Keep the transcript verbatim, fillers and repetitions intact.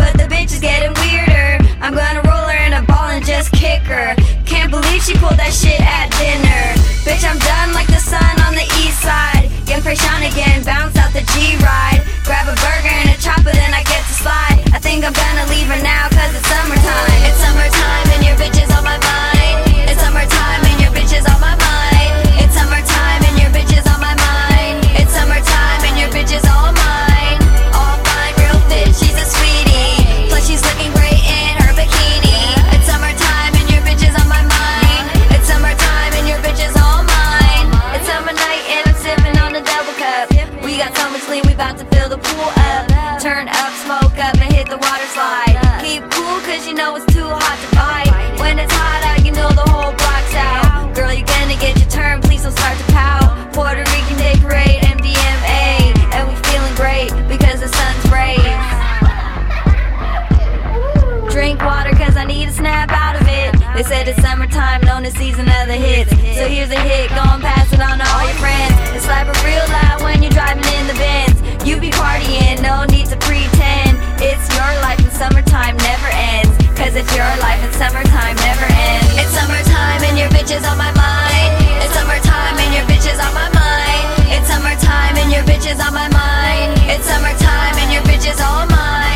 but the bitch is getting weirder. I'm gonna roll her in a ball and just kick her. Can't believe she pulled that shit at dinner. Bitch, I'm done like the sun on the east side. Young Krayshawn again, bounce out the G-Ride. Grab a burger and a chopper, then I get to slide. I think I'm gonna leave her now, cause it's summertime. It's summertime and your bitch is on my mind. It's summertime and your bitch is on my mind. It's summertime and your bitch is on my mind. It's summertime and your bitch is all mine. All fine, real fit, she's a sweetie. Plus she's looking great in her bikini. It's summertime and your bitch is on my mind. It's summertime and your bitch is all mine. It's summer night and I'm sipping on a double cup. We got so much lean, we about to fill the pool up. Turn up, smoke up, and hit the water slide. Keep cool, cause you know it's too hot to fight. When it's hot out, you know the whole block's out. Girl, you're gonna get your turn, please don't start to pout. Puerto Rican Day Parade, M D M A. And we feeling great, because the sun's rays. Drink water, cause I need a snap out of it. They said it's summertime, known as season of the hits. So here's a hit, go and pass it on to all your friends. And slap it real loud when you're driving in the Benz. You be partying, no need to pretend. It's your life and summertime never ends. Cause it's your life and summertime never ends. It's summertime and your bitch is on my mind. It's summertime and your bitch is on my mind. It's summertime and your bitch is on my mind. It's summertime and your bitch is all mine.